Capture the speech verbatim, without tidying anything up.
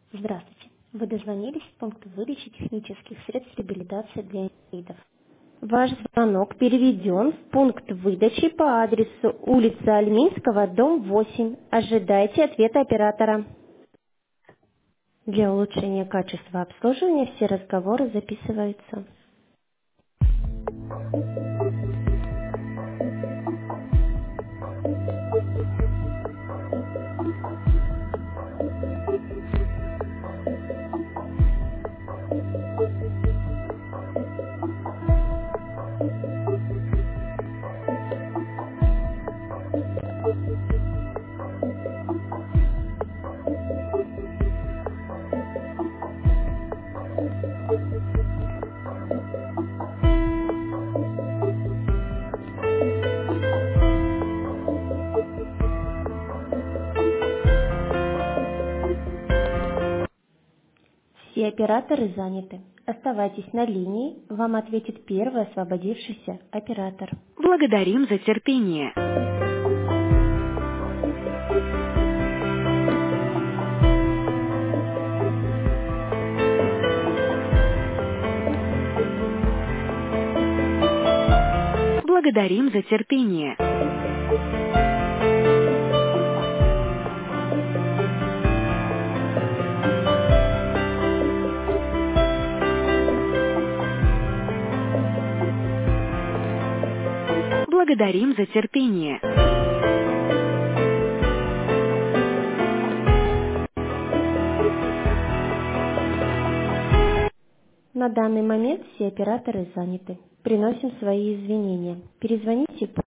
Здравствуйте. Вы дозвонились в пункт выдачи технических средств реабилитации для инвалидов. Ваш звонок переведен в пункт выдачи по адресу улица Альминского, дом восемь. Ожидайте ответа оператора. Для улучшения качества обслуживания все разговоры записываются. Все операторы заняты. Оставайтесь на линии, вам ответит первый освободившийся оператор. Благодарим за терпение. Благодарим за терпение. Благодарим за терпение. На данный момент все операторы заняты. Приносим свои извинения. Перезвоните по